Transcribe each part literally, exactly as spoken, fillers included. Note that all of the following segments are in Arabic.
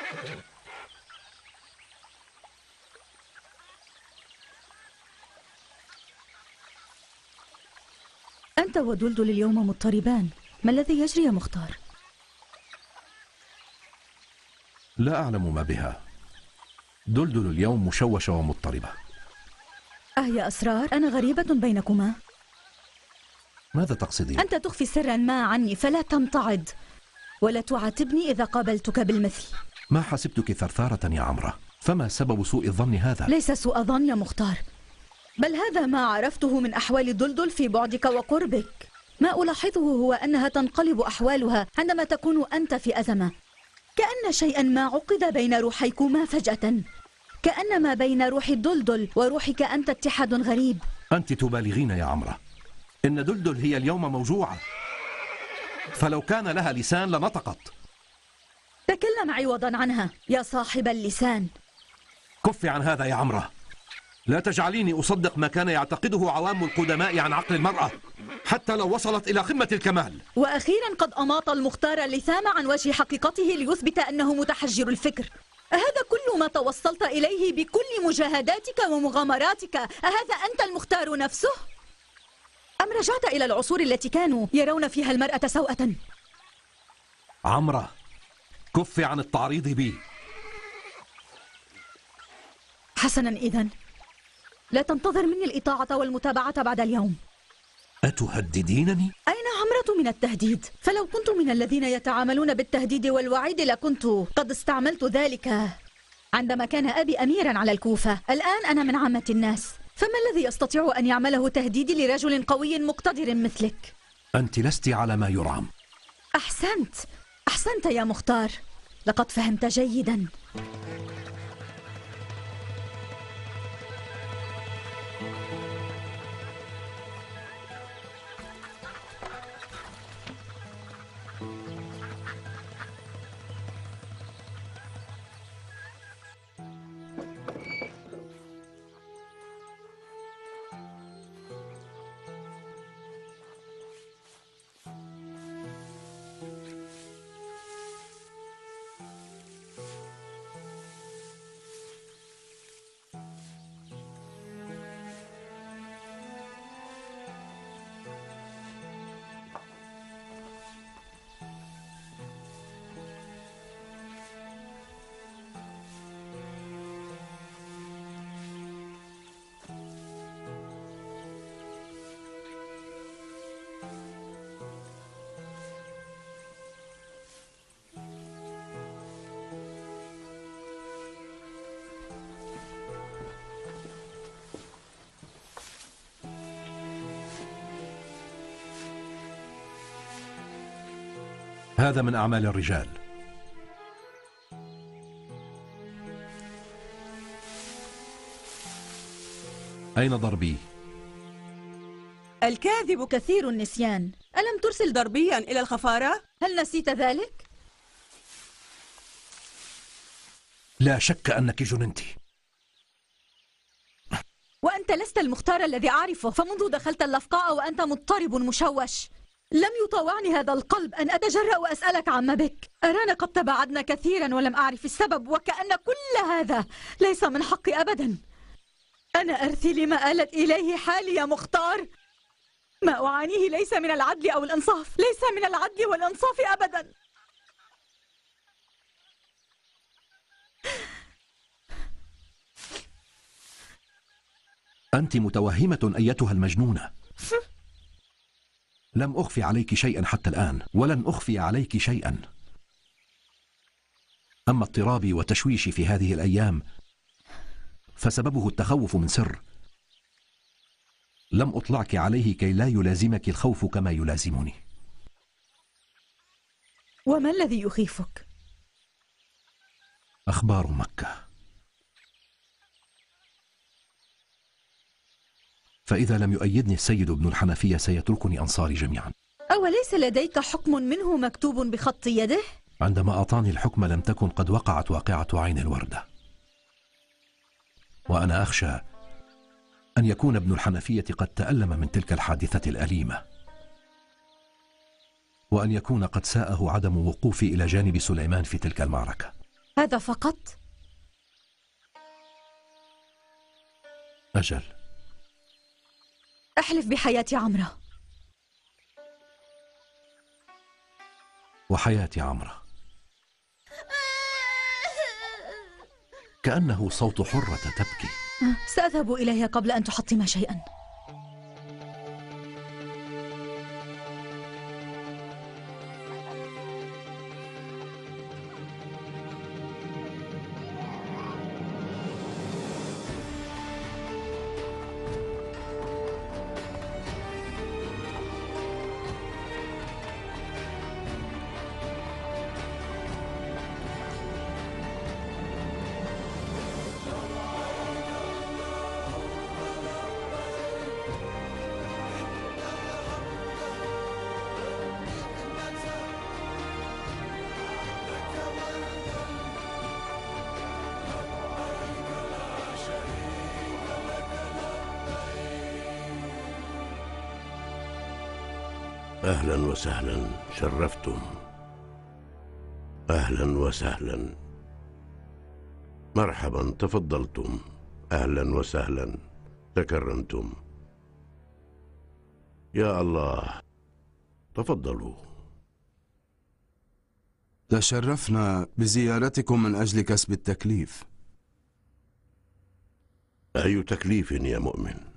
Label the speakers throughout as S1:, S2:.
S1: أنت ودلدل اليوم مضطربان، ما الذي يجري يا مختار؟
S2: لا أعلم ما بها. دلدل اليوم مشوشة ومضطربة.
S1: أهي أسرار؟ أنا غريبة بينكما.
S2: ماذا تقصدين؟
S1: أنت تخفي سرا ما عني، فلا تمتعض ولا تعاتبني إذا قابلتك بالمثل.
S2: ما حسبتك ثرثارة يا عمرة، فما سبب سوء الظن هذا؟
S1: ليس سوء ظن يا مختار، بل هذا ما عرفته من أحوال دلدل في بعدك وقربك. ما ألاحظه هو أنها تنقلب أحوالها عندما تكون أنت في أزمة، كأن شيئا ما عقد بين روحيكما فجأة، كأن ما بين روح دلدل وروحك أنت اتحاد غريب.
S2: أنت تبالغين يا عمرة، إن دلدل هي اليوم موجوعة، فلو كان لها لسان لنطقت.
S1: تكلم عوضا عنها يا صاحب اللسان.
S2: كف عن هذا يا عمرة، لا تجعليني أصدق ما كان يعتقده عوام القدماء عن عقل المرأة حتى لو وصلت إلى قمة الكمال.
S1: وأخيرا قد أماط المختار اللثام عن وجه حقيقته ليثبت أنه متحجر الفكر. أهذا كل ما توصلت إليه بكل مجاهداتك ومغامراتك؟ أهذا أنت المختار نفسه؟ أم رجعت إلى العصور التي كانوا يرون فيها المرأة سوءة؟
S2: عمرة، كف عن التعريض بي.
S1: حسنا، إذن لا تنتظر مني الإطاعة والمتابعة بعد اليوم.
S2: أتهددينني؟
S1: أين عمرة من التهديد؟ فلو كنت من الذين يتعاملون بالتهديد والوعيد لكنت قد استعملت ذلك عندما كان أبي أميرا على الكوفة. الآن أنا من عامة الناس، فما الذي يستطيع أن يعمله تهديدي لرجل قوي مقتدر مثلك؟
S2: أنت لست على ما يرام.
S1: أحسنت أحسنت يا مختار، لقد فهمت جيدا.
S2: هذا من أعمال الرجال. أين ضربي؟
S1: الكاذب كثير النسيان.
S3: ألم ترسل ضربيا إلى الخفارة؟
S1: هل نسيت ذلك؟
S2: لا شك أنك جننت.
S1: وأنت لست المختار الذي أعرفه، فمنذ دخلت اللفقاء وأنت مضطرب مشوش. لم يطاوعني هذا القلب أن أتجرأ وأسألك عما بك. أرانا قد تباعدنا كثيرا ولم أعرف السبب، وكأن كل هذا ليس من حقي أبدا. أنا أرثي لما آلت إليه حالي يا مختار. ما أعانيه ليس من العدل أو الإنصاف، ليس من العدل والإنصاف أبدا.
S2: أنت متوهمة أيتها المجنونة. لم أخفي عليك شيئا حتى الآن، ولن أخفي عليك شيئا. أما اضطرابي وتشويشي في هذه الأيام فسببه التخوف من سر لم أطلعك عليه كي لا يلازمك الخوف كما يلازمني.
S1: وما الذي يخيفك؟
S2: أخبار مكة. فإذا لم يؤيدني السيد ابن الحنفية سيتركني أنصاري جميعا.
S1: أوليس لديك حكم منه مكتوب بخط يده؟
S2: عندما أعطاني الحكم لم تكن قد وقعت واقعة عين الوردة، وأنا أخشى أن يكون ابن الحنفية قد تألم من تلك الحادثة الأليمة، وأن يكون قد ساءه عدم وقوفي إلى جانب سليمان في تلك المعركة.
S1: هذا فقط؟
S2: أجل.
S1: أحلف بحياة عمرة.
S2: وحياة عمرة. كأنه صوت حرة تبكي.
S1: سأذهب إليها قبل أن تحطم شيئا.
S4: أهلا وسهلا، شرفتم. أهلا وسهلا، مرحبا، تفضلتم. أهلا وسهلا، تكرمتم. يا الله، تفضلوا.
S5: تشرفنا بزيارتكم من أجل كسب التكليف.
S4: أي تكليف يا مؤمن؟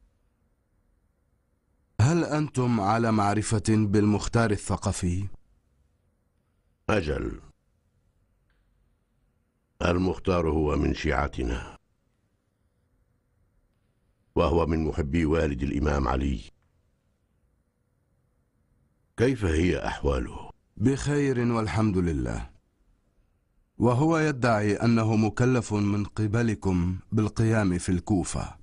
S5: هل أنتم على معرفة بالمختار الثقفي؟
S4: أجل، المختار هو من شيعتنا، وهو من محبي والد الإمام علي. كيف هي أحواله؟
S5: بخير والحمد لله. وهو يدعي أنه مكلف من قبلكم بالقيام في الكوفة.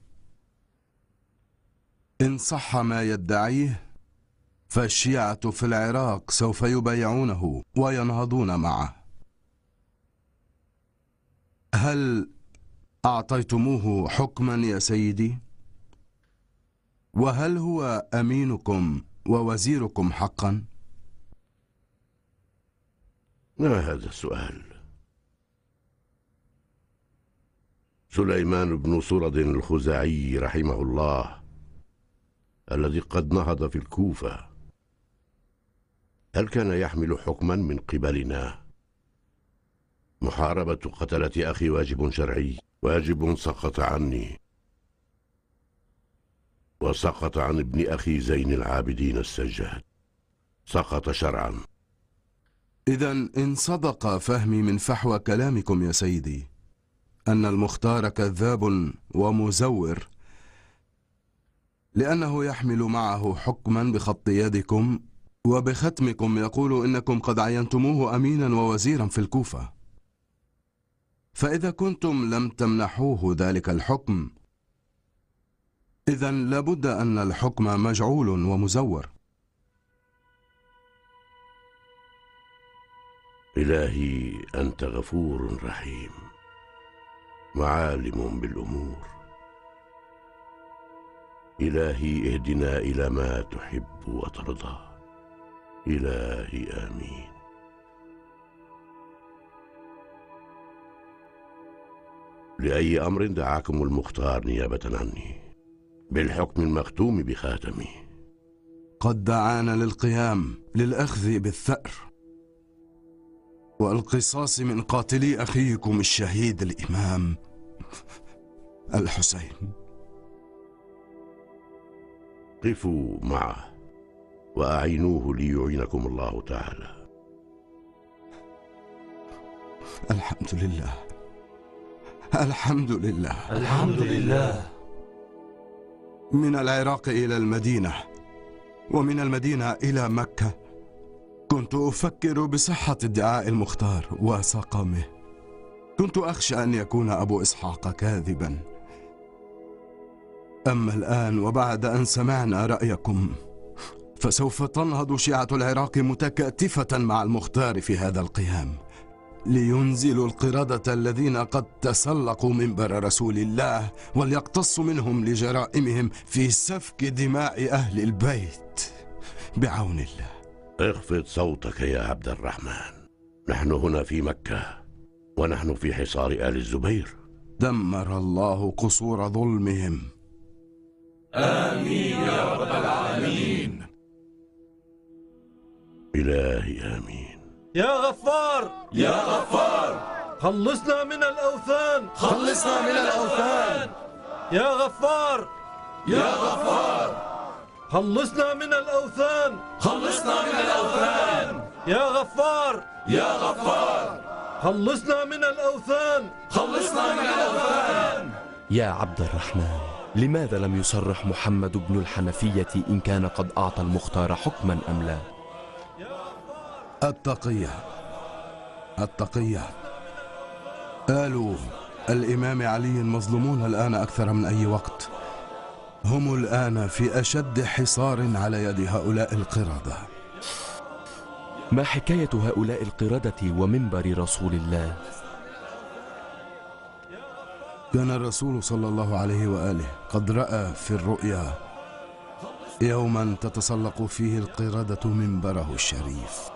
S5: إن صح ما يدعيه فالشيعة في العراق سوف يبايعونه وينهضون معه. هل أعطيتموه حكما يا سيدي؟ وهل هو أمينكم ووزيركم حقا؟
S4: ما هذا السؤال؟ سليمان بن سرد الخزاعي رحمه الله، الذي قد نهض في الكوفة، هل كان يحمل حكما من قبلنا؟ محاربة قتلة أخي واجب شرعي، واجب سقط عني، وسقط عن ابن أخي زين العابدين السجاد، سقط شرعا.
S5: إذن إن صدق فهمي من فحوى كلامكم يا سيدي أن المختار كذاب ومزور، لأنه يحمل معه حكما بخط يدكم، وبختمكم يقول إنكم قد عينتموه أمينا ووزيرا في الكوفة، فإذا كنتم لم تمنحوه ذلك الحكم، إذن لابد أن الحكم مجعول ومزور.
S4: إلهي أنت غفور رحيم، وعالم بالأمور. إلهي اهدنا إلى ما تحب وترضى. إلهي آمين. لأي أمر دعاكم المختار نيابة عني بالحكم المختوم بخاتمي؟
S5: قد دعانا للقيام للأخذ بالثأر والقصاص من قاتلي أخيكم الشهيد الإمام الحسين.
S4: قفوا معه وأعينوه ليعينكم الله تعالى.
S5: الحمد لله، الحمد لله،
S6: الحمد لله.
S5: من العراق إلى المدينة، ومن المدينة إلى مكة، كنت أفكر بصحة ادعاء المختار وسقمه. كنت أخشى أن يكون أبو إسحاق كاذبا. أما الآن وبعد أن سمعنا رأيكم، فسوف تنهض شيعة العراق متكاتفة مع المختار في هذا القيام، لينزلوا القردة الذين قد تسلقوا منبر رسول الله، وليقتصوا منهم لجرائمهم في سفك دماء أهل البيت بعون الله.
S4: اخفض صوتك يا عبد الرحمن، نحن هنا في مكة، ونحن في حصار آل الزبير.
S5: دمر الله قصور ظلمهم.
S2: آمين يا رب العالمين.
S4: إلهي آمين.
S6: يا غفار
S2: يا غفار
S6: خلصنا من الأوثان،
S2: خلصنا من الأوثان.
S6: يا غفار
S2: يا غفار
S6: خلصنا من الأوثان،
S2: خلصنا من الأوثان.
S6: يا غفار
S2: يا غفار
S6: خلصنا من الأوثان،
S2: خلصنا من الأوثان.
S7: يا عبد الرحمن، لماذا لم يصرح محمد بن الحنفية إن كان قد أعطى المختار حكما أم لا؟
S5: التقية التقية. آل الإمام علي مظلومون الآن أكثر من أي وقت. هم الآن في أشد حصار على يد هؤلاء القردة.
S7: ما حكاية هؤلاء القردة ومنبر رسول الله؟
S5: كان الرسول صلى الله عليه وآله قد رأى في الرؤيا يوما تتسلق فيه القردة منبره الشريف،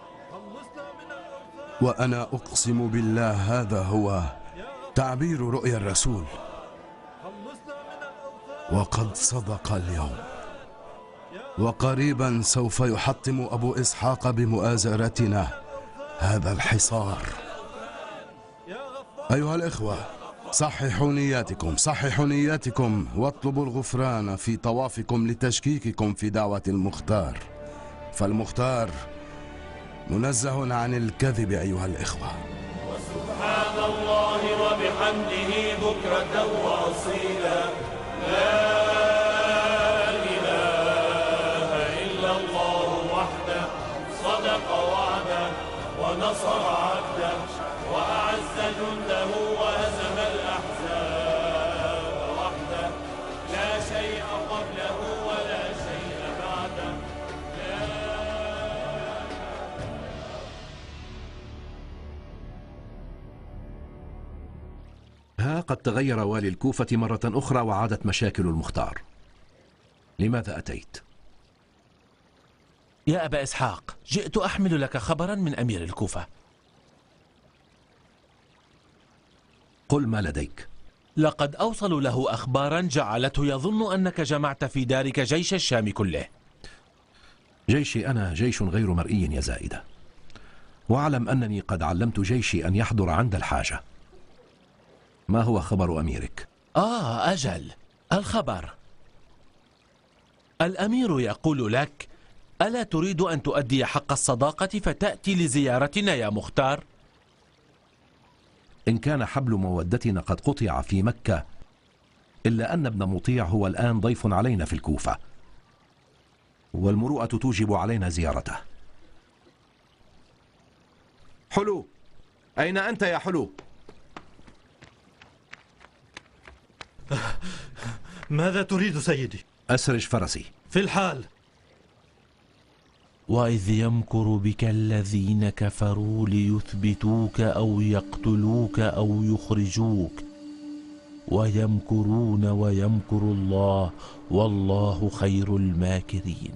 S5: وأنا أقسم بالله هذا هو تعبير رؤيا الرسول، وقد صدق اليوم. وقريبا سوف يحطم أبو إسحاق بمؤازرتنا هذا الحصار. أيها الإخوة، صححوا نياتكم، صححوا نياتكم واطلبوا الغفران في طوافكم لتشكيككم في دعوة المختار، فالمختار منزه عن الكذب أيها الإخوة.
S8: وسبحان الله وبحمده بكرة وأصيلا، لا إله إلا الله وحده، صدق وعده ونصر عبده وأعز جنده وهزم الأحزاب وحده، لا شيء قبله ولا شيء بعده.
S2: ها قد تغير والي الكوفة مرة أخرى وعادت مشاكل المختار. لماذا أتيت؟
S9: يا أبا إسحاق، جئت أحمل لك خبرا من أمير الكوفة.
S2: قل ما لديك.
S9: لقد أوصلوا له أخبارا جعلته يظن أنك جمعت في دارك جيش الشام كله.
S2: جيشي أنا جيش غير مرئي يا زائدة، واعلم أنني قد علمت جيشي أن يحضر عند الحاجة. ما هو خبر أميرك؟
S9: آه أجل، الخبر. الأمير يقول لك: ألا تريد أن تؤدي حق الصداقة فتأتي لزيارتنا يا مختار؟
S2: إن كان حبل مودتنا قد قطع في مكة، إلا أن ابن مطيع هو الآن ضيف علينا في الكوفة، والمروءة توجب علينا زيارته. حلو، أين أنت يا حلو؟
S6: ماذا تريد سيدي؟
S2: أسرج فرسي.
S6: في الحال.
S9: وإذ يمكر بك الذين كفروا ليثبتوك أو يقتلوك أو يخرجوك، ويمكرون ويمكر الله والله خير الماكرين.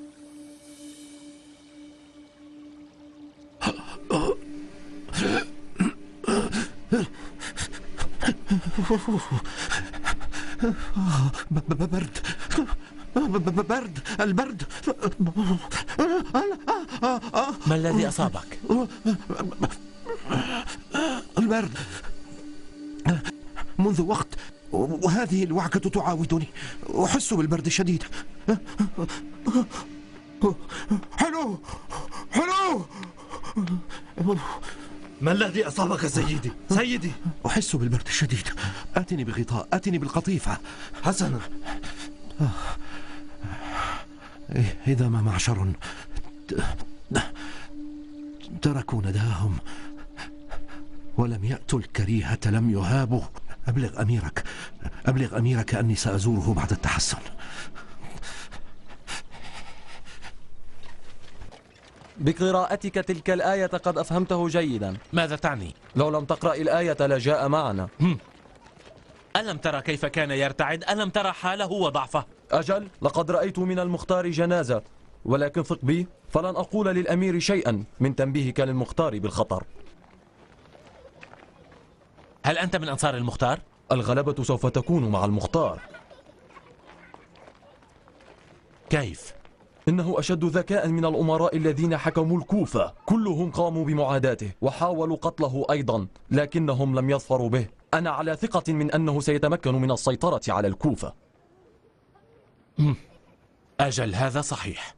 S2: برد برد البرد.
S9: ما الذي أصابك؟
S2: البرد منذ وقت، وهذه الوعكة تعاودني، أحس بالبرد الشديد. حلو حلو.
S6: ما الذي أصابك سيدي؟ سيدي،
S2: أحس بالبرد الشديد. آتني بغطاء، آتني بالقطيفة.
S6: حسنا.
S2: إذا ما معشر تركوا نداهم ولم يأتوا الكريهة لم يهابوا. أبلغ أميرك أبلغ أميرك أني سأزوره بعد التحسن.
S10: بقراءتك تلك الآية قد أفهمته جيدا.
S9: ماذا تعني؟
S10: لو لم تقرأ الآية لجاء معنا.
S9: هم. ألم ترى كيف كان يرتعد؟ ألم ترى حاله وضعفه؟
S10: أجل، لقد رأيت من المختار جنازة، ولكن ثق بي فلن أقول للأمير شيئا من تنبيهك للمختار بالخطر.
S9: هل أنت من أنصار المختار؟
S10: الغلبة سوف تكون مع المختار.
S9: كيف؟
S10: إنه أشد ذكاء من الأمراء الذين حكموا الكوفة، كلهم قاموا بمعاداته وحاولوا قتله أيضا، لكنهم لم يظفروا به. أنا على ثقة من أنه سيتمكن من السيطرة على الكوفة.
S9: أجل، هذا صحيح.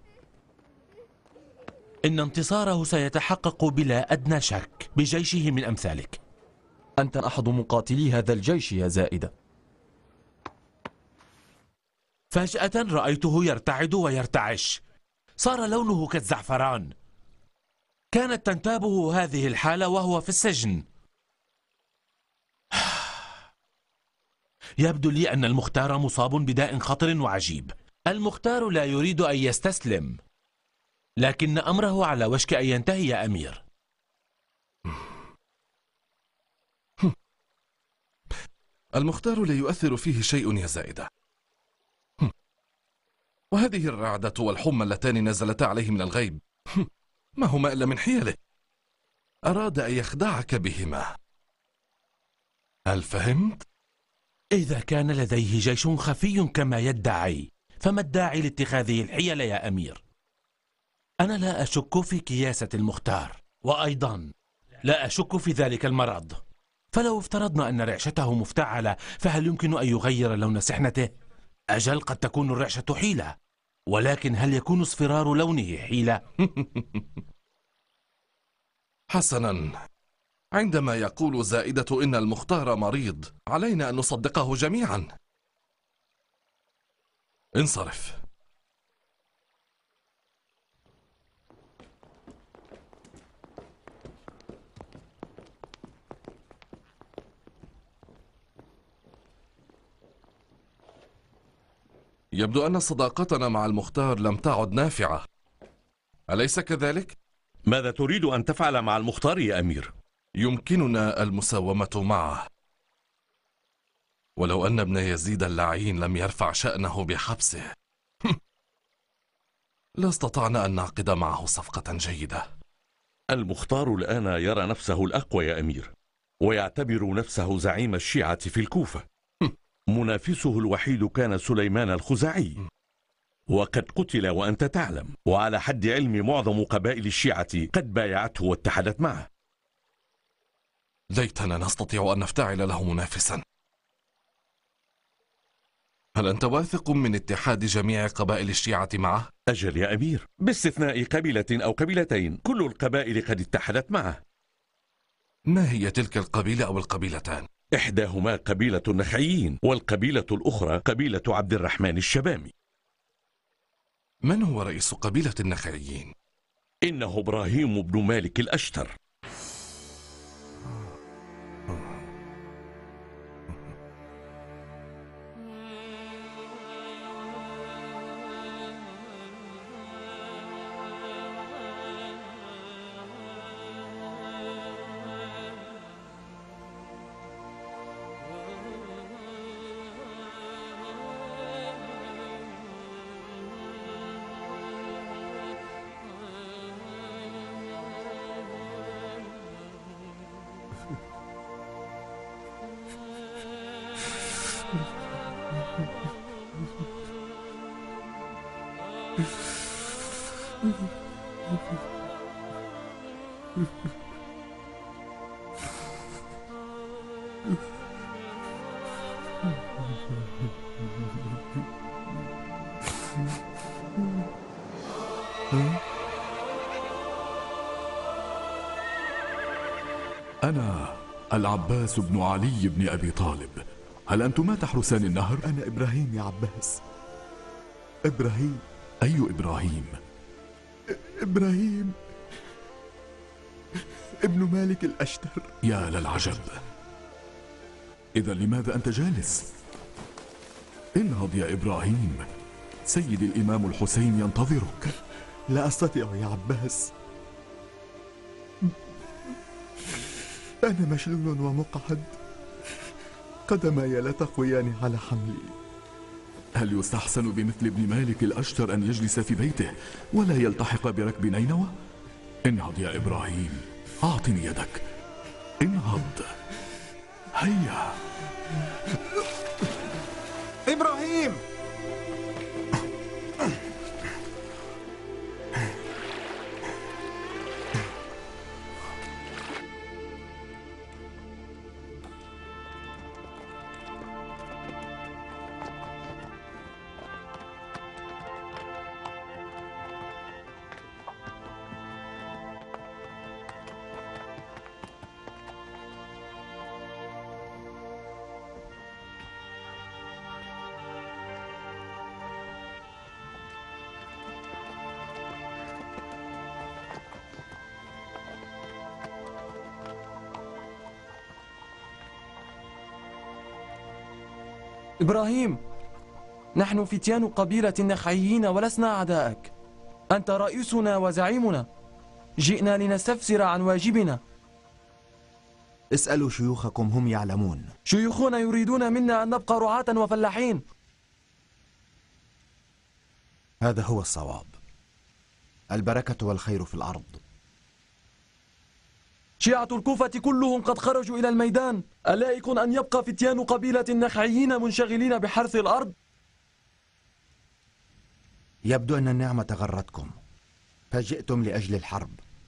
S9: إن انتصاره سيتحقق بلا أدنى شك بجيشه من أمثالك.
S10: أنت أحد مقاتلي هذا الجيش يا زائدة.
S9: فجأة رأيته يرتعد ويرتعش، صار لونه كالزعفران. كانت تنتابه هذه الحالة وهو في السجن. يبدو لي أن المختار مصاب بداء خطر وعجيب. المختار لا يريد أن يستسلم، لكن أمره على وشك أن ينتهي يا أمير.
S11: المختار لا يؤثر فيه شيء يا زائدة، وهذه الرعدة والحمى اللتان نزلتا عليه من الغيب ما هما إلا من حيله. أراد أن يخدعك بهما، هل فهمت؟
S9: إذا كان لديه جيش خفي كما يدعي، فما الداعي لاتخاذه الحيل يا أمير؟ أنا لا أشك في كياسة المختار، وأيضا لا أشك في ذلك المرض. فلو افترضنا أن رعشته مفتعلة، فهل يمكن أن يغير لون سحنته؟ أجل، قد تكون الرعشة حيلة، ولكن هل يكون اصفرار لونه حيلة؟
S11: حسنا، عندما يقول زائدة إن المختار مريض، علينا أن نصدقه جميعا. انصرف. يبدو أن صداقتنا مع المختار لم تعد نافعة، أليس كذلك؟
S12: ماذا تريد أن تفعل مع المختار يا أمير؟
S11: يمكننا المساومة معه، ولو أن ابن يزيد اللعين لم يرفع شأنه بحبسه لاستطعنا أن نعقد معه صفقة جيدة.
S12: المختار الآن يرى نفسه الأقوى يا أمير، ويعتبر نفسه زعيم الشيعة في الكوفة. منافسه الوحيد كان سليمان الخزاعي، وقد قتل وأنت تعلم، وعلى حد علم معظم قبائل الشيعة قد بايعته واتحدت معه.
S11: ليتنا نستطيع أن نفتعل له منافسا. هل أنت واثق من اتحاد جميع قبائل الشيعة معه؟
S12: أجل يا أمير، باستثناء قبيلة أو قبيلتين، كل القبائل قد اتحدت معه.
S11: ما هي تلك القبيلة أو القبيلتان؟
S12: إحداهما قبيلة النخعيين، والقبيلة الأخرى قبيلة عبد الرحمن الشبامي.
S11: من هو رئيس قبيلة النخعيين؟
S12: إنه إبراهيم بن مالك الأشتر.
S13: أنا العباس بن علي بن أبي طالب. هل أنتما تحرسان النهر؟
S14: أنا إبراهيم يا عباس. إبراهيم.
S13: أي إبراهيم؟
S14: إبراهيم ابن مالك الأشتر.
S13: يا للعجب. إذا لماذا أنت جالس؟ انهض يا إبراهيم، سيدي الإمام الحسين ينتظرك.
S14: لا أستطيع يا عباس، أنا مشلول ومقعد، قدماي لا تقويان على حملي.
S13: هل يستحسن بمثل ابن مالك الأشتر أن يجلس في بيته ولا يلتحق بركب نينوى؟ انهض يا إبراهيم، أعطني يدك، انهض. هيا.
S15: إبراهيم!
S10: إبراهيم، نحن فتيان قبيلة النخعيين ولسنا أعداءك. أنت رئيسنا وزعيمنا، جئنا لنستفسر عن واجبنا.
S15: اسألوا شيوخكم، هم يعلمون.
S10: شيوخنا يريدون منا أن نبقى رعاة وفلاحين.
S15: هذا هو الصواب. البركة والخير في الأرض.
S10: شيعة الكوفة كلهم قد خرجوا إلى الميدان. ألائق أن يبقى فتيان قبيلة النخعيين منشغلين بحرث الأرض؟
S15: يبدو أن النعمة غرتكم فجئتم لأجل الحرب.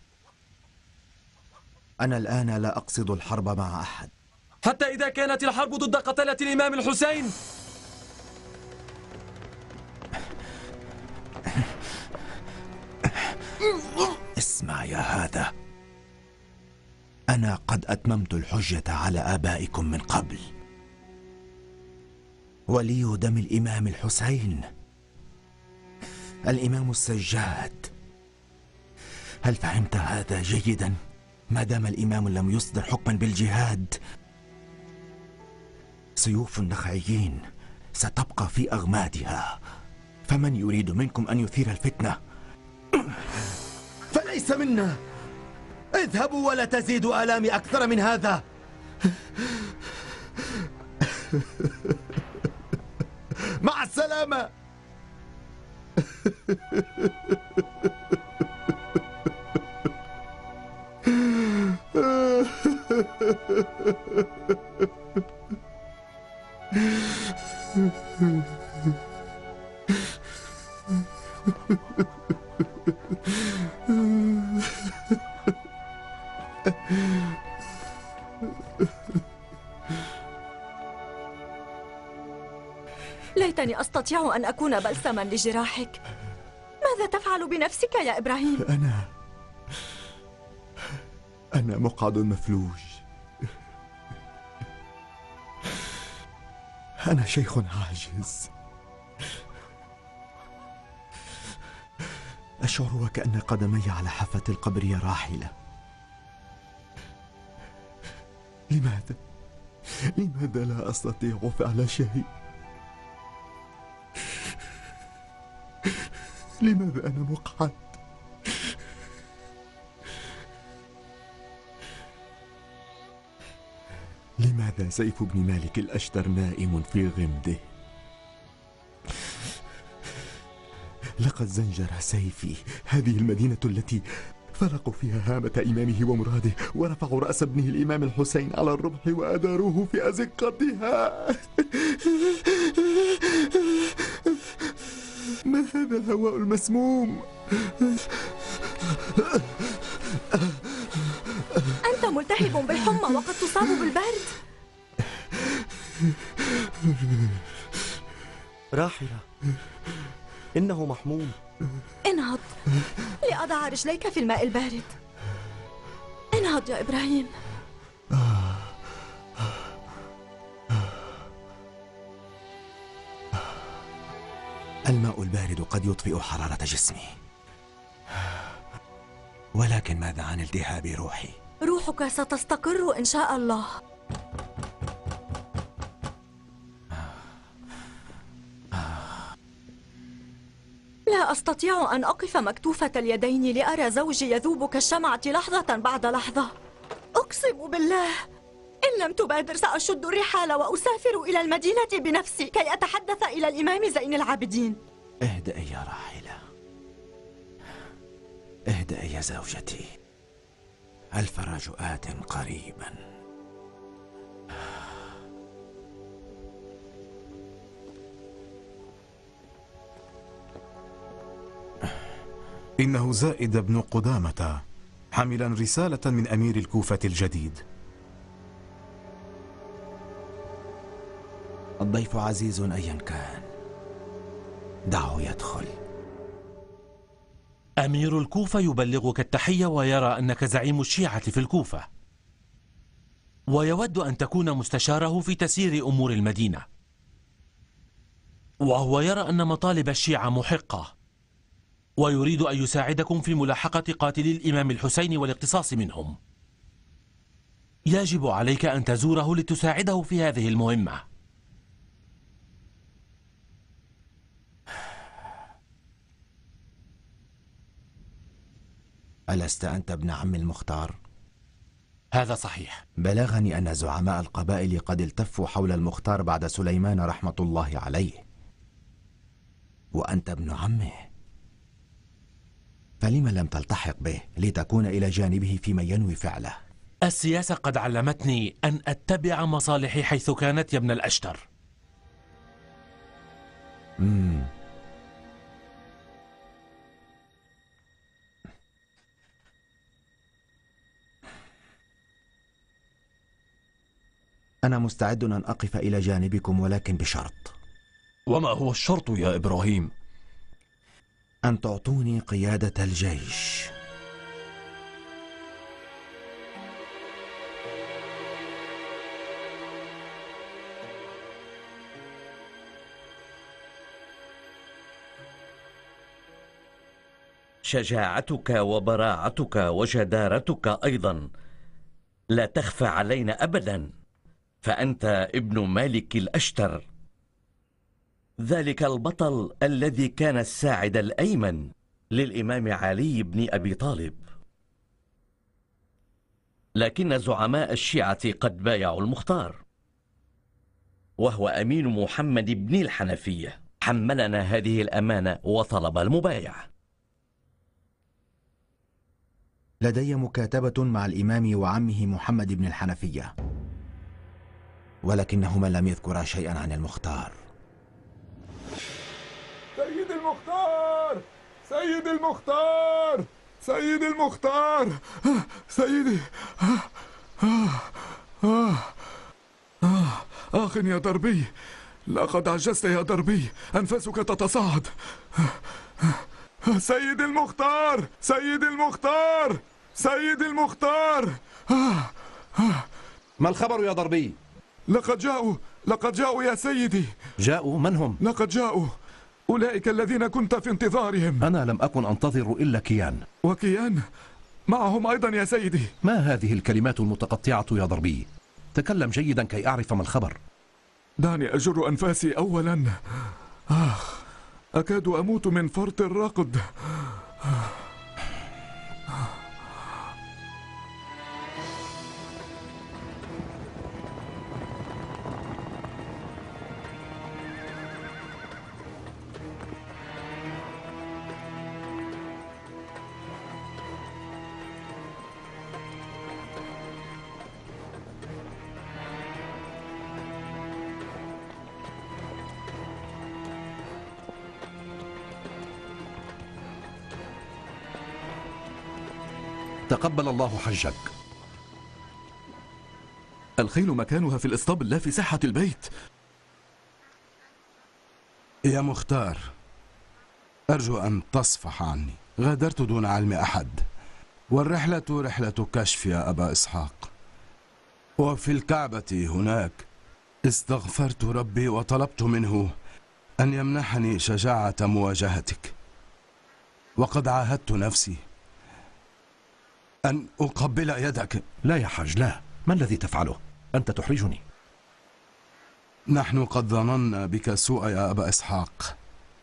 S15: أنا الآن لا أقصد الحرب مع أحد،
S10: حتى إذا كانت الحرب ضد قتلة الإمام الحسين.
S15: اسمع يا هذا، أنا قد أتممت الحجة على آبائكم من قبل. ولي دم الإمام الحسين، الإمام السجاد. هل فهمت هذا جيدا؟ ما دام الإمام لم يصدر حكما بالجهاد، سيوف النخعيين ستبقى في أغمادها. فمن يريد منكم أن يثير الفتنة فليس منا. اذهبوا ولا تزيدوا آلامي أكثر من هذا. مع السلامة.
S1: ليتني أستطيع أن أكون بلسما لجراحك. ماذا تفعل بنفسك يا إبراهيم؟
S14: أنا أنا مقعد مفلوج. أنا شيخ عاجز. أشعر وكأن قدمي على حافة القبر يا راحلة. لماذا؟ لماذا لا أستطيع فعل شيء؟ لماذا أنا مقعد؟ لماذا سيف بن مالك الأشتر نائم في غمده؟ لقد زنجر سيفي هذه المدينة التي فلقوا فيها هامة إمامه ومراده، ورفعوا رأس ابنه الإمام الحسين على الرمح وأداروه في أزقتها. ما هذا الهواء المسموم؟
S1: أنت ملتهب بالحمى وقد تصاب بالبرد.
S16: راحلة، إنه محموم.
S1: انهض لأضع رجليك في الماء البارد. انهض يا إبراهيم.
S15: الماء البارد قد يطفئ حرارة جسمي، ولكن ماذا عن التهاب روحي؟
S1: روحك ستستقر إن شاء الله. لا أستطيع أن أقف مكتوفة اليدين لأرى زوجي يذوب كالشمعة لحظة بعد لحظة. أقسم بالله إن لم تبادر سأشد الرحال وأسافر إلى المدينة بنفسي كي أتحدث إلى الإمام زين العابدين.
S15: اهدئي يا راحلة، اهدئي يا زوجتي، الفرج آت قريبا. إنه زائد بن قدامة، حاملا رسالة من أمير الكوفة الجديد.
S17: الضيف عزيز أيا كان، دعه يدخل.
S9: أمير الكوفة يبلغك التحية ويرى أنك زعيم الشيعة في الكوفة، ويود أن تكون مستشاره في تسيير أمور المدينة، وهو يرى أن مطالب الشيعة محقة، ويريد أن يساعدكم في ملاحقة قاتلي الإمام الحسين والاقتصاص منهم. يجب عليك أن تزوره لتساعده في هذه المهمة.
S17: ألست أنت ابن عم المختار؟
S9: هذا صحيح.
S17: بلغني أن زعماء القبائل قد التفوا حول المختار بعد سليمان رحمة الله عليه، وأنت ابن عمه، فلما لم تلتحق به لتكون إلى جانبه فيما ينوي فعله؟
S9: السياسة قد علمتني أن أتبع مصالحي حيث كانت يا ابن الأشتر.
S17: مم. أنا مستعد أن أقف إلى جانبكم، ولكن بشرط.
S10: وما هو الشرط يا إبراهيم؟
S17: أن تعطوني قيادة الجيش.
S18: شجاعتك وبراعتك وجدارتك أيضا لا تخفى علينا أبدا، فأنت ابن مالك الأشتر، ذلك البطل الذي كان الساعد الأيمن للإمام علي بن أبي طالب. لكن زعماء الشيعة قد بايعوا المختار، وهو أمين محمد بن الحنفية، حملنا هذه الأمانة وطلب المبايعة.
S17: لدي مكاتبة مع الإمام وعمه محمد بن الحنفية، ولكنهما لم يذكرا شيئا عن المختار.
S14: سيد المختار، سيد المختار، سيد المختار، سيدي. آخ يا دربي، لقد عجزت يا دربي، أنفاسك تتصاعد. سيد المختار، سيد المختار، سيد المختار.
S2: ما الخبر يا ضربي؟
S14: لقد جاءوا، لقد جاءوا يا سيدي.
S2: جاءوا؟ من هم؟
S14: لقد جاءوا أولئك الذين كنت في انتظارهم.
S2: أنا لم أكن أنتظر إلا كيان.
S14: وكيان معهم أيضا يا سيدي.
S2: ما هذه الكلمات المتقطعة يا ضربي؟ تكلم جيدا كي أعرف ما الخبر.
S14: دعني أجر أنفاسي أولا. آخ، أكاد أموت من فرط الرقد.
S2: تقبل الله حجك.
S14: الخيل مكانها في الإسطبل لا في ساحة البيت.
S5: يا مختار، أرجو أن تصفح عني. غادرت دون علم أحد، والرحلة رحلة كشف يا أبا إسحاق. وفي الكعبة هناك استغفرت ربي وطلبت منه أن يمنحني شجاعة مواجهتك، وقد عاهدت نفسي أن أقبل يدك.
S2: لا يا حاج، لا. ما الذي تفعله؟ أنت تحرجني.
S5: نحن قد ظننا بك سوء يا أبا إسحاق،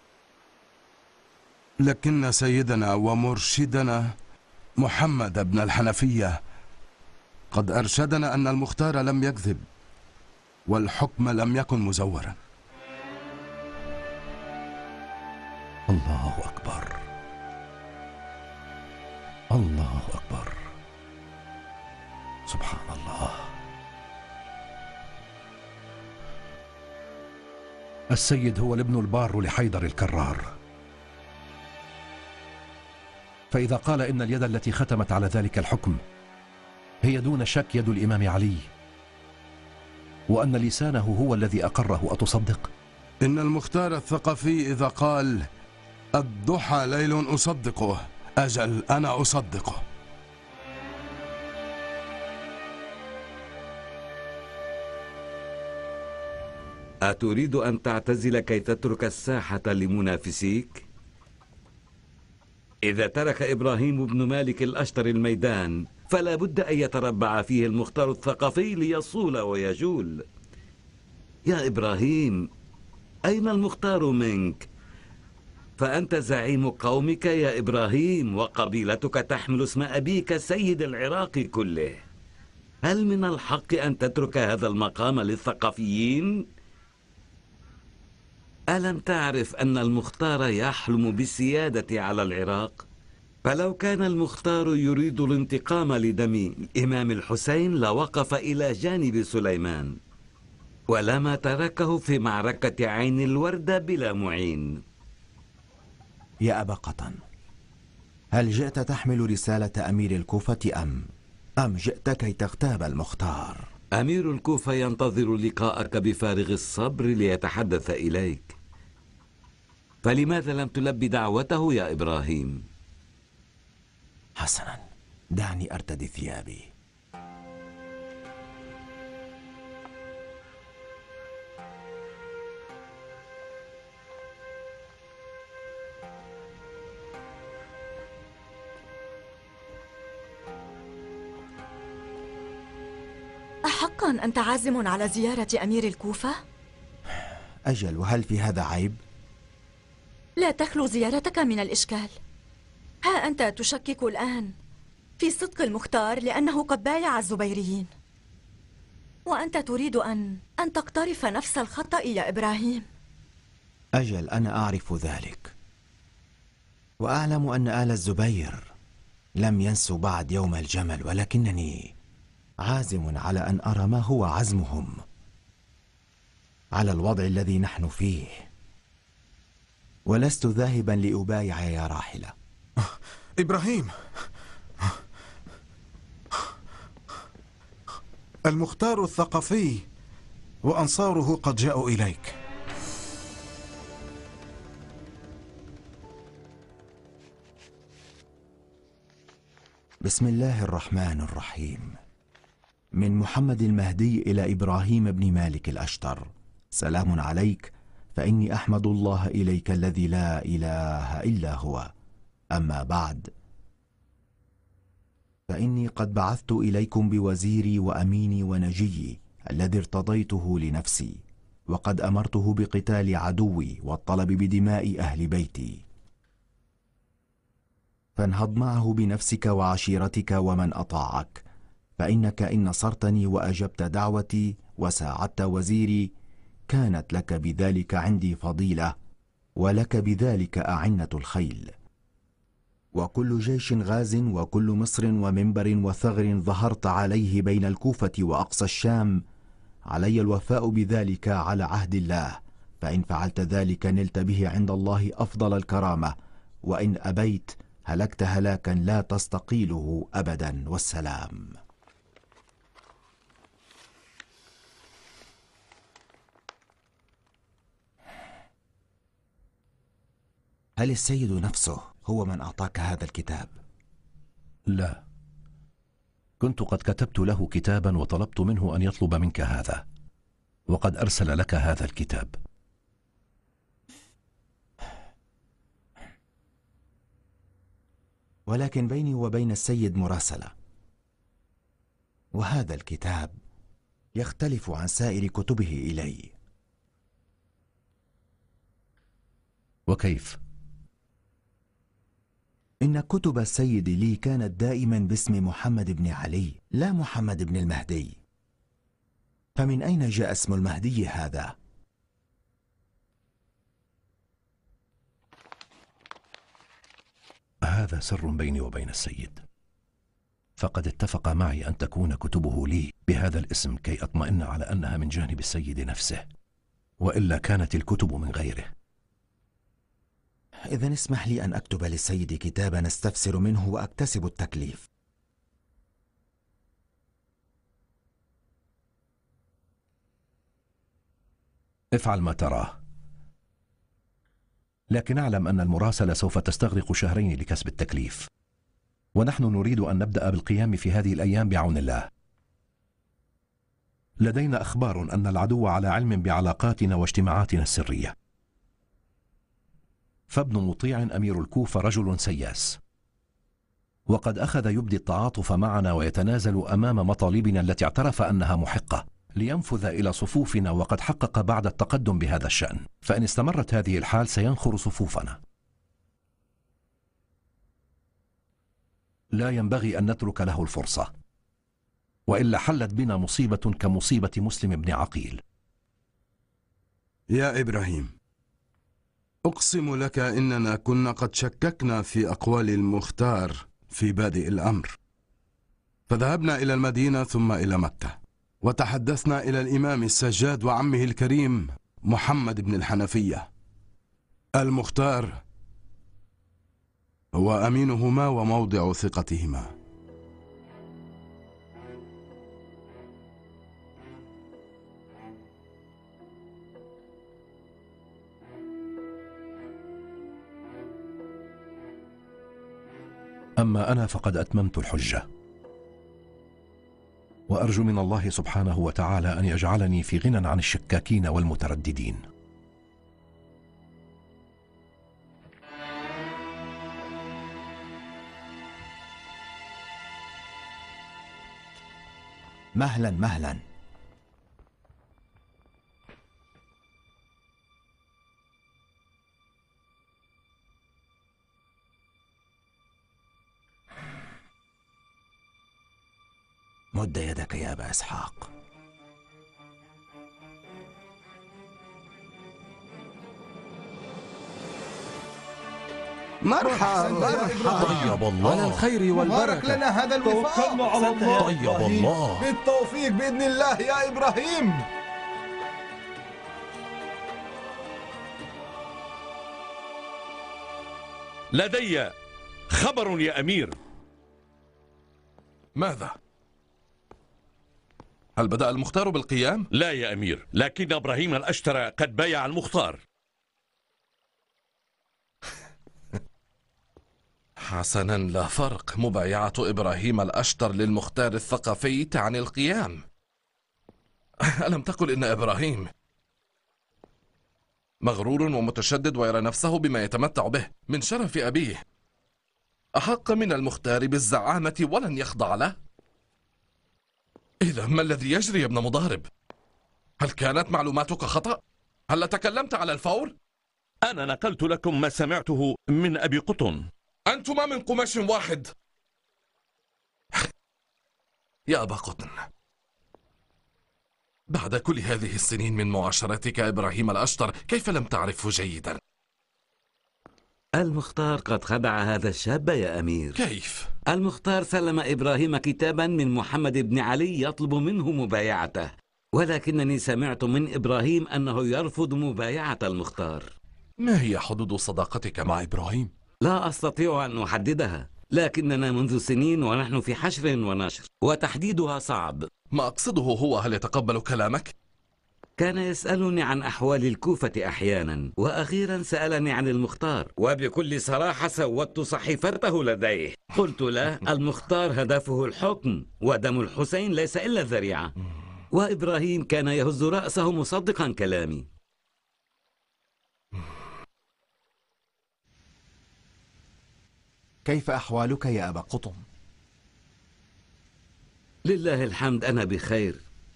S5: لكن سيدنا ومرشدنا محمد بن الحنفية قد أرشدنا أن المختار لم يكذب، والحكم لم يكن مزورا.
S2: الله أكبر، الله أكبر، سبحان الله. السيد هو الابن البار لحيدر الكرار. فإذا قال إن اليد التي ختمت على ذلك الحكم هي دون شك يد الإمام علي، وأن لسانه هو الذي أقره، أتصدق؟
S5: إن المختار الثقفي إذا قال الضحى ليل أصدقه، أجل أنا أصدقه.
S19: أتريد أن تعتزل كي تترك الساحة لمنافسيك؟ إذا ترك إبراهيم بن مالك الأشتر الميدان فلا بد أن يتربع فيه المختار الثقفي ليصول ويجول. يا إبراهيم، أين المختار منك؟ فأنت زعيم قومك يا إبراهيم، وقبيلتك تحمل اسم أبيك سيد العراق كله. هل من الحق أن تترك هذا المقام للثقفيين؟ ألم تعرف أن المختار يحلم بالسيادة على العراق؟ فلو كان المختار يريد الانتقام لدم الإمام الحسين لوقف إلى جانب سليمان، ولما تركه في معركة عين الوردة بلا معين.
S17: يا أبا قطن، هل جئت تحمل رسالة أمير الكوفة أم أم جئت كي تغتاب المختار؟
S19: أمير الكوفة ينتظر لقاءك بفارغ الصبر ليتحدث إليك، فلماذا لم تلبي دعوته يا إبراهيم؟
S17: حسنا، دعني أرتدي ثيابي.
S20: أحقا أنت عازم على زيارة أمير الكوفة؟
S17: أجل، وهل في هذا عيب؟
S20: لا تخلو زيارتك من الإشكال. ها أنت تشكك الآن في صدق المختار لأنه قد بايع الزبيريين، وأنت تريد أن أن تقترف نفس الخطأ يا إبراهيم.
S17: أجل، أنا أعرف ذلك، وأعلم أن آل الزبير لم ينسوا بعد يوم الجمل، ولكنني عازم على أن أرى ما هو عزمهم على الوضع الذي نحن فيه، ولست ذاهبا لأبايع يا راحلة.
S21: إبراهيم، المختار الثقفي وأنصاره قد جاءوا إليك.
S17: بسم الله الرحمن الرحيم. من محمد المهدي إلى إبراهيم بن مالك الأشتر، سلام عليك، فإني أحمد الله إليك الذي لا إله إلا هو. أما بعد، فإني قد بعثت إليكم بوزيري وأميني ونجيي الذي ارتضيته لنفسي، وقد أمرته بقتال عدوي والطلب بدماء أهل بيتي، فانهض معه بنفسك وعشيرتك ومن أطاعك، فإنك إن نصرتني وأجبت دعوتي وساعدت وزيري كانت لك بذلك عندي فضيلة، ولك بذلك أعنة الخيل. وكل جيش غاز وكل مصر ومنبر وثغر ظهرت عليه بين الكوفة وأقصى الشام، علي الوفاء بذلك على عهد الله، فإن فعلت ذلك نلت به عند الله أفضل الكرامة، وإن أبيت هلكت هلاكا لا تستقيله أبدا، والسلام. هل السيد نفسه هو من أعطاك هذا الكتاب؟
S2: لا، كنت قد كتبت له كتابا وطلبت منه أن يطلب منك هذا، وقد أرسل لك هذا الكتاب.
S17: ولكن بيني وبين السيد مراسلة، وهذا الكتاب يختلف عن سائر كتبه إلي.
S2: وكيف؟
S17: إن كتب السيد لي كانت دائما باسم محمد بن علي لا محمد بن المهدي، فمن أين جاء اسم المهدي هذا؟
S2: هذا سر بيني وبين السيد، فقد اتفق معي أن تكون كتبه لي بهذا الاسم كي أطمئن على أنها من جانب السيد نفسه، وإلا كانت الكتب من غيره.
S17: إذن اسمح لي أن أكتب للسيد كتابا أستفسر منه وأكتسب التكليف.
S2: افعل ما تراه، لكن اعلم أن المراسلة سوف تستغرق شهرين لكسب التكليف، ونحن نريد أن نبدأ بالقيام في هذه الأيام بعون الله. لدينا أخبار أن العدو على علم بعلاقاتنا واجتماعاتنا السرية، فابن مطيع أمير الكوفة رجل سياس، وقد أخذ يبدي التعاطف معنا ويتنازل أمام مطالبنا التي اعترف أنها محقة لينفذ إلى صفوفنا، وقد حقق بعد التقدم بهذا الشأن، فإن استمرت هذه الحال سينخر صفوفنا. لا ينبغي أن نترك له الفرصة، وإلا حلت بنا مصيبة كمصيبة مسلم بن عقيل.
S5: يا إبراهيم، أقسم لك إننا كنا قد شككنا في أقوال المختار في بادئ الأمر، فذهبنا إلى المدينة ثم إلى مكة، وتحدثنا إلى الإمام السجاد وعمه الكريم محمد بن الحنفية. المختار هو أمينهما وموضع ثقتهما.
S2: أما أنا فقد أتممت الحجة، وأرجو من الله سبحانه وتعالى أن يجعلني في غنى عن الشكاكين والمترددين.
S17: مهلا مهلا. مد يدك يا أبا إسحاق.
S5: مرحبا
S10: مرحبا. طيب الله على الخير والبركة.
S21: بارك لنا هذا الوفاء.
S10: توكلنا على الله. طيب الله.
S21: بالتوفيق بإذن الله يا إبراهيم.
S12: لدي خبر يا أمير.
S11: ماذا؟ هل بدأ المختار بالقيام؟
S12: لا يا أمير، لكن إبراهيم الأشتر قد بايع المختار.
S11: حسنا، لا فرق. مبايعة إبراهيم الأشتر للمختار الثقفي تعني القيام. ألم تقل إن إبراهيم مغرور ومتشدد ويرى نفسه بما يتمتع به من شرف أبيه أحق من المختار بالزعامة ولن يخضع له؟ إذا ما الذي يجري يا ابن مضارب؟ هل كانت معلوماتك خطأ؟ هل تكلمت على الفور؟
S12: أنا نقلت لكم ما سمعته من أبي قطن.
S11: أنتما من قماش واحد. يا أبا قطن، بعد كل هذه السنين من معاشرتك إبراهيم الأشتر كيف لم تعرفه جيدا؟
S19: المختار قد خدع هذا الشاب يا أمير.
S11: كيف؟
S19: المختار سلم إبراهيم كتابا من محمد بن علي يطلب منه مبايعته، ولكنني سمعت من إبراهيم أنه يرفض مبايعة المختار.
S11: ما هي حدود صداقتك مع إبراهيم؟
S19: لا أستطيع أن أحددها، لكننا منذ سنين ونحن في حشر ونشر، وتحديدها صعب.
S11: ما أقصده هو هل يتقبل كلامك؟
S19: كان يسألني عن أحوال الكوفة أحيانا، وأخيرا سألني عن المختار، وبكل صراحة سودت صحيفته لديه. قلت له المختار هدفه الحكم، ودم الحسين ليس إلا الذريعة. وإبراهيم كان يهز رأسه مصدقا كلامي.
S17: كيف أحوالك يا أبا قطن؟
S19: لله الحمد، أنا بخير.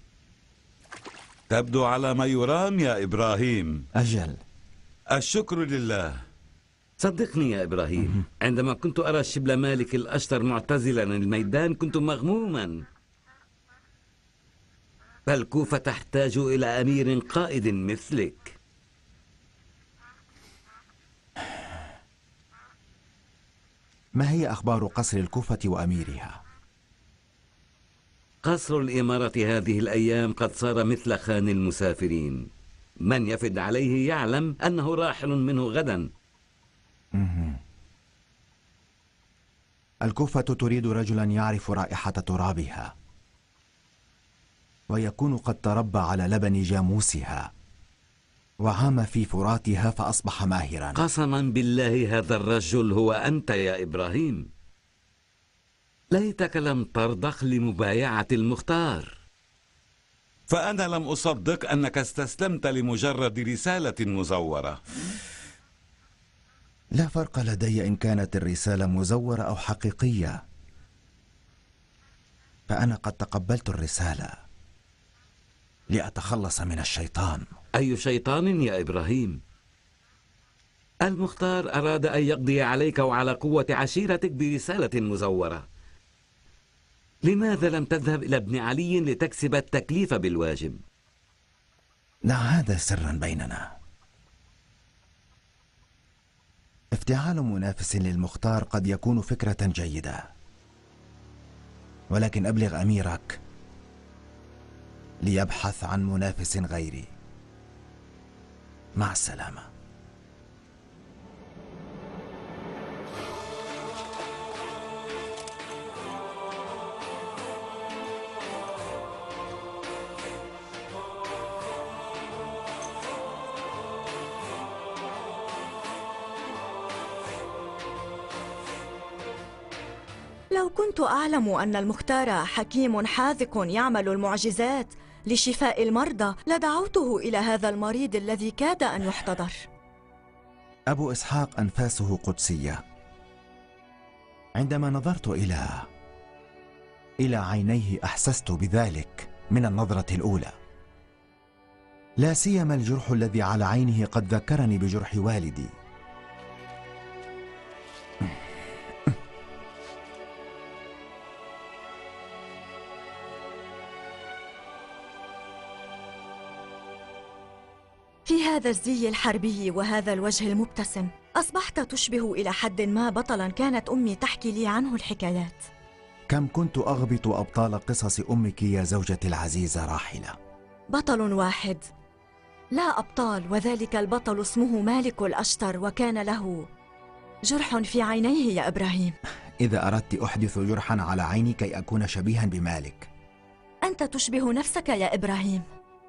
S3: تبدو على ما يرام يا إبراهيم.
S17: أجل،
S3: الشكر لله.
S19: صدقني يا إبراهيم، عندما كنت أرى شبل مالك الأشتر معتزلا الميدان كنت مغموما. فالكوفة تحتاج إلى أمير قائد مثلك.
S17: ما هي أخبار قصر الكوفة وأميرها؟
S19: قصر الإمارة هذه الأيام قد صار مثل خان المسافرين، من يفد عليه يعلم أنه راحل منه غدا.
S17: مهم. الكوفة تريد رجلا يعرف رائحة ترابها ويكون قد تربى على لبن جاموسها وعام في فراتها فأصبح ماهرا.
S19: قسما بالله هذا الرجل هو أنت يا إبراهيم. ليتك لم ترضخ لمبايعة المختار.
S3: فأنا لم أصدق أنك استسلمت لمجرد رسالة مزورة.
S17: لا فرق لدي إن كانت الرسالة مزورة أو حقيقية، فأنا قد تقبلت الرسالة لأتخلص من الشيطان.
S19: أي شيطان يا إبراهيم؟ المختار أراد أن يقضي عليك وعلى قوة عشيرتك برسالة مزورة. لماذا لم تذهب إلى ابن علي لتكسب التكليف بالواجب؟
S17: دع هذا سرا بيننا. افتعال منافس للمختار قد يكون فكرة جيدة، ولكن أبلغ أميرك ليبحث عن منافس غيري. مع السلامة.
S20: لو كنت أعلم أن المختار حكيم حاذق يعمل المعجزات لشفاء المرضى لدعوته إلى هذا المريض الذي كاد أن يحتضر.
S17: أبو إسحاق أنفاسه قدسية. عندما نظرت إلى إلى عينيه أحسست بذلك من النظرة الأولى، لا سيما الجرح الذي على عينه قد ذكرني بجرح والدي.
S20: في هذا الزي الحربي وهذا الوجه المبتسم أصبحت تشبه إلى حد ما بطلا كانت أمي تحكي لي عنه الحكايات.
S17: كم كنت أغبط أبطال قصص أمك يا زوجتي العزيزة راحلة.
S20: بطل واحد، لا أبطال، وذلك البطل اسمه مالك الأشتر، وكان له جرح في عينيه يا إبراهيم.
S17: إذا أردت أحدث جرحا على عيني كي أكون شبيها بمالك.
S20: أنت تشبه نفسك يا إبراهيم.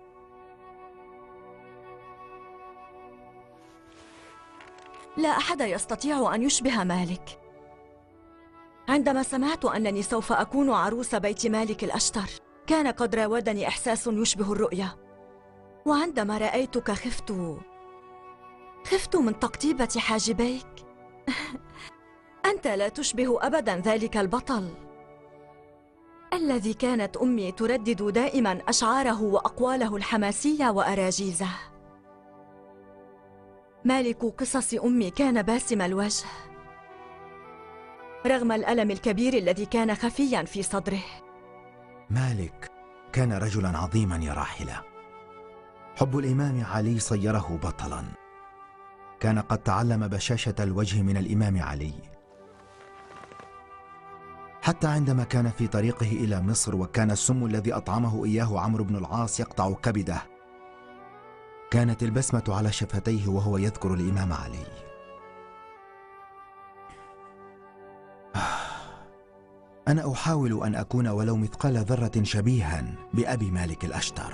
S20: لا أحد يستطيع أن يشبه مالك. عندما سمعت أنني سوف أكون عروس بيت مالك الأشتر كان قد راودني إحساس يشبه الرؤية، وعندما رأيتك خفت خفت من تقطيبة حاجبيك. أنت لا تشبه أبدا ذلك البطل الذي كانت أمي تردد دائما أشعاره وأقواله الحماسية وأراجيزه. مالك قصص أمي كان باسم الوجه رغم الألم الكبير الذي كان خفيا في صدره.
S17: مالك كان رجلا عظيما يا راحلة. حب الإمام علي صيره بطلا. كان قد تعلم بشاشة الوجه من الإمام علي، حتى عندما كان في طريقه إلى مصر وكان السم الذي أطعمه إياه عمرو بن العاص يقطع كبده، كانت البسمة على شفتيه وهو يذكر الإمام علي. أنا أحاول أن أكون ولو مثقال ذرة شبيها بأبي مالك الأشتر.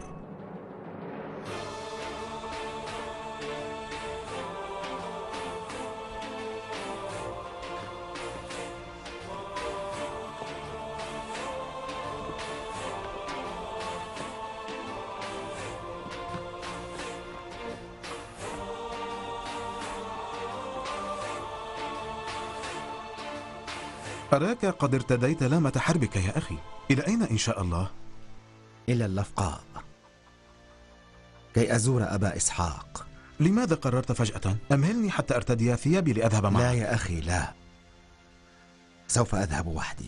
S4: أراك قد ارتديت لامة حربك يا أخي. إلى أين إن شاء الله؟
S17: إلى اللفقاء كي أزور أبا إسحاق.
S4: لماذا قررت فجأة؟ أمهلني حتى أرتدي ثيابي لأذهب معك.
S17: لا يا أخي لا، سوف أذهب وحدي.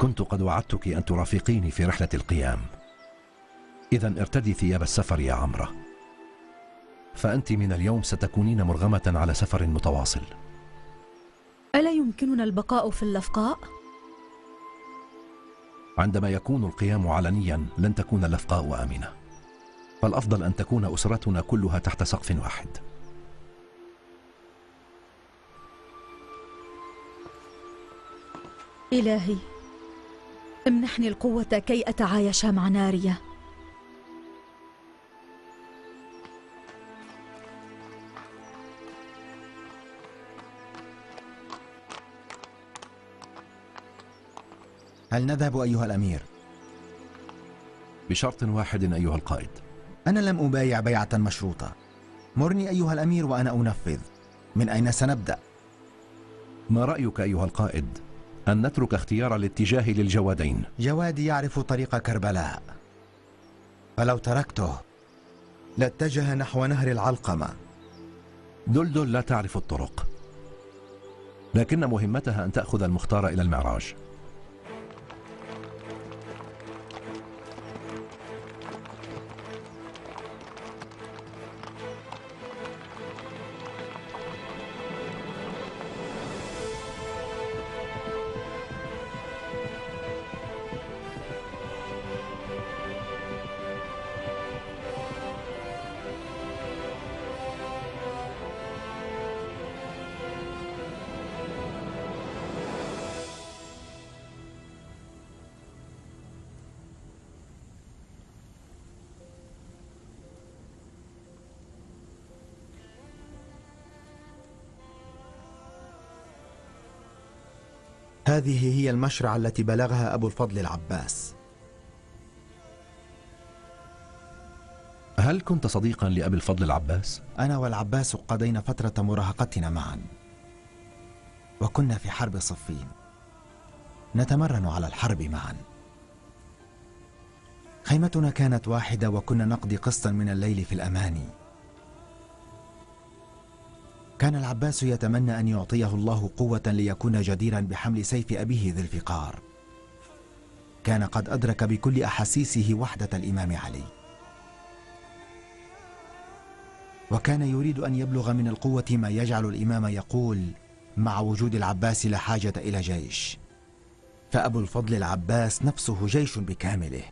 S2: كنت قد وعدتك أن ترافقيني في رحلة القيام. إذا ارتدي ثياب السفر يا عمرة، فأنت من اليوم ستكونين مرغمة على سفر متواصل.
S1: ألا يمكننا البقاء في اللفقاء؟
S2: عندما يكون القيام علنيا لن تكون اللفقاء آمنة، فالأفضل أن تكون أسرتنا كلها تحت سقف واحد.
S1: إلهي، امنحني القوة كي أتعايش مع ناريا.
S17: هل نذهب أيها الأمير؟
S2: بشرط واحد أيها القائد.
S17: أنا لم أبايع بيعة مشروطة. مرني أيها الأمير وأنا أنفذ. من أين سنبدأ؟
S2: ما رأيك أيها القائد أن نترك اختيار الاتجاه للجوادين؟
S17: جوادي يعرف طريق كربلاء، فلو تركته لاتجه نحو نهر العلقمة.
S2: دلدل لا تعرف الطرق، لكن مهمتها أن تأخذ المختار إلى المعراج.
S17: هذه هي المشرعة التي بلغها أبو الفضل العباس.
S2: هل كنت صديقا لأبي الفضل العباس؟
S17: أنا والعباس قضينا فترة مراهقتنا معا، وكنا في حرب صفين نتمرن على الحرب معا. خيمتنا كانت واحدة وكنا نقضي قسطا من الليل في الأماني. كان العباس يتمنى أن يعطيه الله قوة ليكون جديرا بحمل سيف أبيه ذي الفقار. كان قد أدرك بكل أحاسيسه وحدة الإمام علي، وكان يريد أن يبلغ من القوة ما يجعل الإمام يقول مع وجود العباس لا حاجة إلى جيش، فأبو الفضل العباس نفسه جيش بكامله.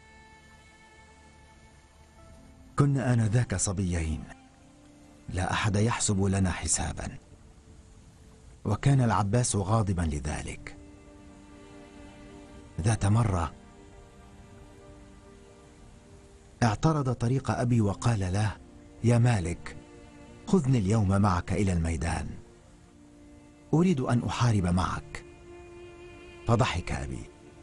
S17: كنا آنذاك صبيين، لا أحد يحسب لنا حسابا، وكان العباس غاضبا لذلك. ذات مرة اعترض طريق أبي وقال له: يا مالك، خذني اليوم معك إلى الميدان، أريد أن أحارب معك. فضحك أبي،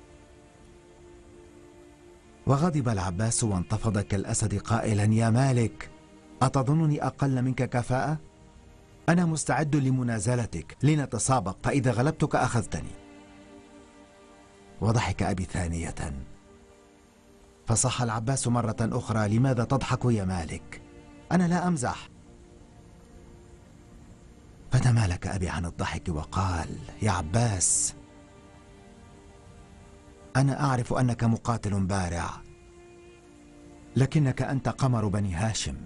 S17: وغضب العباس وانتفض كالأسد قائلا: يا مالك، أتظنني أقل منك كفاءة؟ أنا مستعد لمنازلتك لنتسابق، فإذا غلبتك أخذتني. وضحك أبي ثانية، فصح العباس مرة أخرى: لماذا تضحك يا مالك؟ أنا لا أمزح. فتمالك أبي عن الضحك وقال: يا عباس، أنا أعرف أنك مقاتل بارع، لكنك أنت قمر بني هاشم،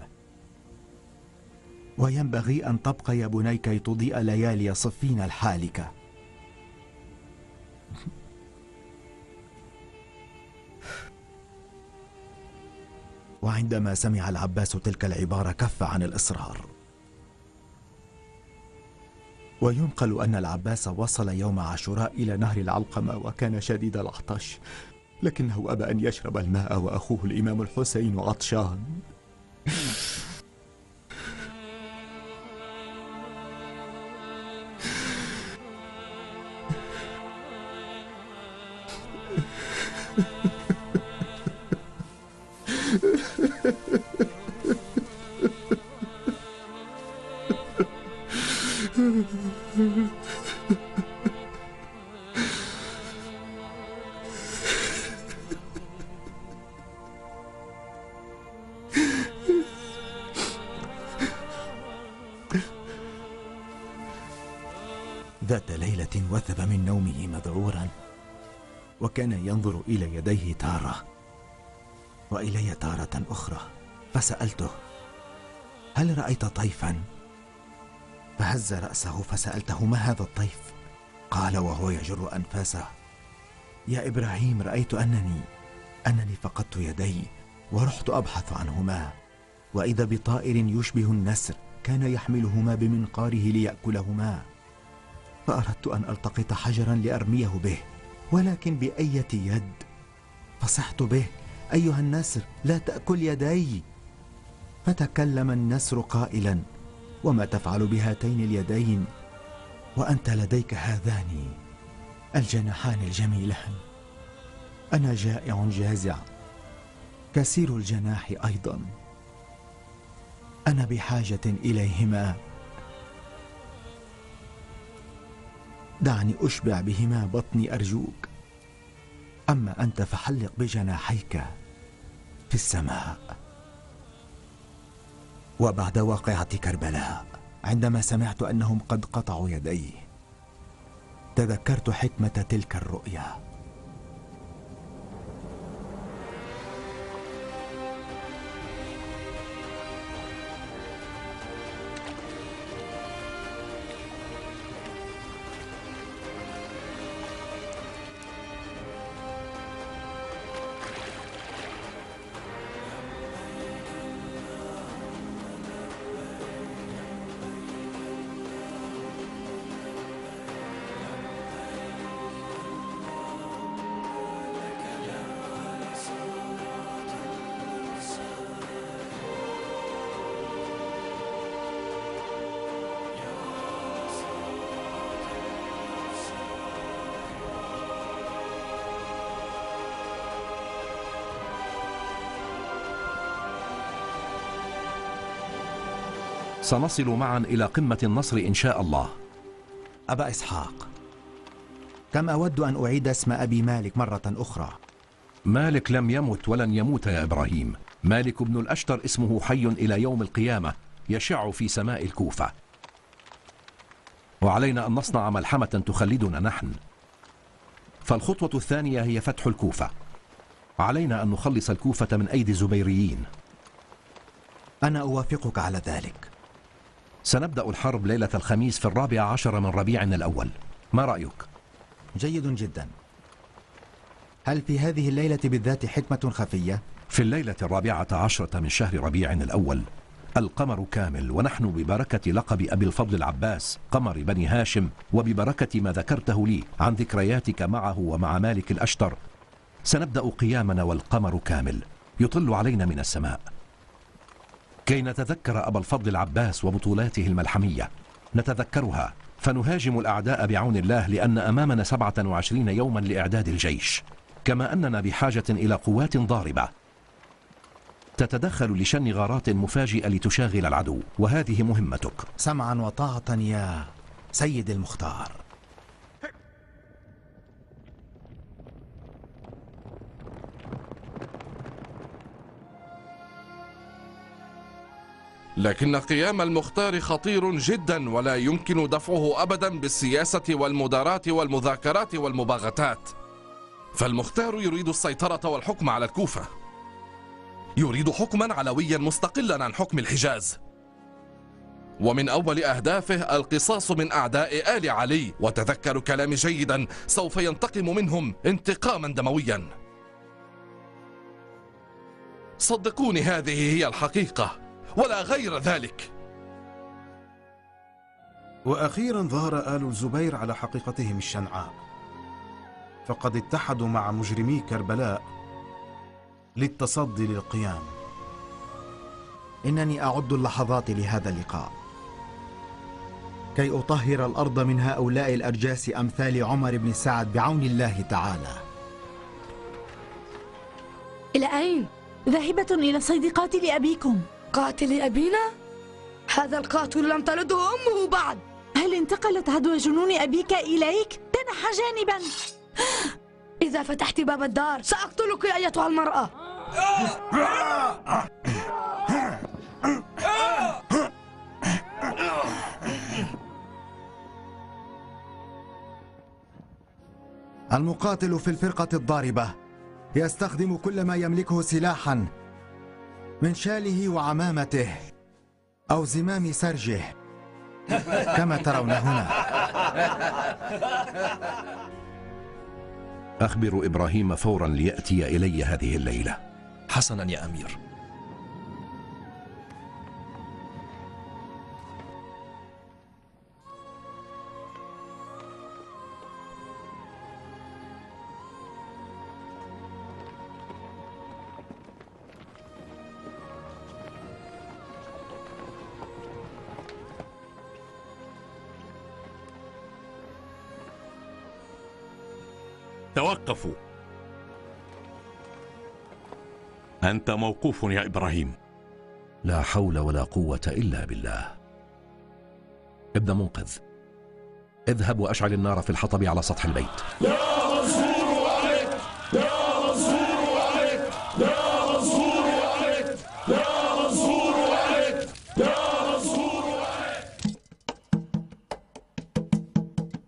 S17: وينبغي أن تبقى يا بني كي تضيء ليالي صفين الحالكة. وعندما سمع العباس تلك العبارة كف عن الإصرار. وينقل أن العباس وصل يوم عاشوراء إلى نهر العلقمة وكان شديد العطش، لكنه أبى أن يشرب الماء وأخوه الإمام الحسين عطشان. ذات ليلة وثب من نومه مذعورا، وكان ينظر إلى يديه تارة وإلي تارة أخرى، فسألته: هل رأيت طيفا؟ فهز رأسه، فسألته: ما هذا الطيف؟ قال وهو يجر أنفاسه: يا إبراهيم، رأيت أنني أنني فقدت يدي ورحت أبحث عنهما، وإذا بطائر يشبه النسر كان يحملهما بمنقاره ليأكلهما، فأردت أن ألتقط حجرا لأرميه به، ولكن بأية يد؟ فصحت به: أيها النسر، لا تأكل يدي. فتكلم النسر قائلا: وما تفعل بهاتين اليدين وأنت لديك هذان الجناحان الجميلان؟ أنا جائع جازع، كثير الجناح أيضا، أنا بحاجة إليهما، دعني أشبع بهما بطني أرجوك، أما أنت فحلق بجناحيك في السماء. وبعد واقعة كربلاء، عندما سمعت أنهم قد قطعوا يدي، تذكرت حكمة تلك الرؤيا.
S2: سنصل معا إلى قمة النصر إن شاء الله.
S17: أبا إسحاق، كم أود أن أعيد اسم أبي مالك مرة أخرى.
S2: مالك لم يمت ولن يموت يا إبراهيم. مالك بن الأشتر اسمه حي إلى يوم القيامة، يشع في سماء الكوفة، وعلينا أن نصنع ملحمة تخلدنا نحن. فالخطوة الثانية هي فتح الكوفة. علينا أن نخلص الكوفة من أيدي الزبيريين.
S17: أنا أوافقك على ذلك.
S2: سنبدأ الحرب ليلة الخميس في الرابع عشر من ربيع الأول. ما رأيك؟
S17: جيد جدا. هل في هذه الليلة بالذات حكمة خفية؟
S2: في الليلة الرابعة عشرة من شهر ربيع الأول القمر كامل، ونحن ببركة لقب أبي الفضل العباس قمر بني هاشم، وببركة ما ذكرته لي عن ذكرياتك معه ومع مالك الأشتر، سنبدأ قيامنا والقمر كامل يطل علينا من السماء، كي نتذكر أبا الفضل العباس وبطولاته الملحمية. نتذكرها فنهاجم الأعداء بعون الله، لأن أمامنا سبعة وعشرين يوما لإعداد الجيش، كما أننا بحاجة إلى قوات ضاربة تتدخل لشن غارات مفاجئة لتشاغل العدو، وهذه مهمتك.
S17: سمعا وطاعة يا سيد المختار.
S11: لكن قيام المختار خطير جدا، ولا يمكن دفعه أبدا بالسياسة والمداراة والمذاكرات والمباغتات. فالمختار يريد السيطرة والحكم على الكوفة، يريد حكما علويا مستقلا عن حكم الحجاز، ومن أول أهدافه القصاص من أعداء آل علي. وتذكر كلامي جيدا، سوف ينتقم منهم انتقاما دمويا. صدقوني، هذه هي الحقيقة ولا غير ذلك.
S4: وأخيرا ظهر آل الزبير على حقيقتهم الشنعاء، فقد اتحدوا مع مجرمي كربلاء للتصدي للقيام.
S17: إنني أعد اللحظات لهذا اللقاء كي أطهر الأرض من هؤلاء الأرجاس أمثال عمر بن سعد بعون الله تعالى.
S1: إلى أين؟ ذاهبة إلى صيد قاتل أبيكم.
S7: قاتل أبينا؟ هذا القاتل لم تلده أمه بعد.
S1: هل انتقلت عدوى جنون أبيك إليك؟ تنح جانبا.
S7: إذا فتحت باب الدار سأقتلك أيتها المرأة.
S17: المقاتل في الفرقة الضاربة يستخدم كل ما يملكه سلاحا، من شاله وعمامته أو زمام سرجه كما ترون هنا.
S2: أخبر إبراهيم فورا ليأتي إلي هذه الليلة.
S8: حسنا يا أمير.
S12: توقفوا. أنت موقوف يا إبراهيم.
S2: لا حول ولا قوة إلا بالله. ابن منقذ، اذهب وأشعل النار في الحطب على سطح البيت.